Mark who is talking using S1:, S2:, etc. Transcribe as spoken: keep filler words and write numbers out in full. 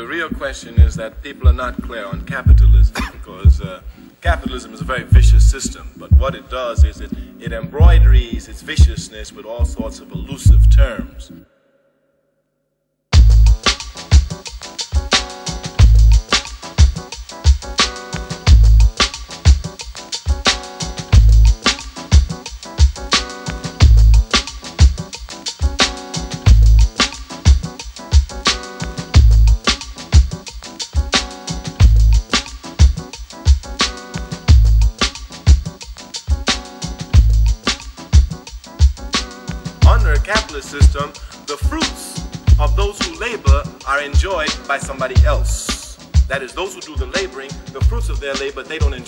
S1: the real question is that people are not clear on capitalism because uh, capitalism is a very vicious system, but what it does is it, it embroideries its viciousness with all sorts of elusive terms. Under a capitalist system, the fruits of those who labor are enjoyed by somebody else. That is, those who do the laboring, the fruits of their labor, they don't enjoy.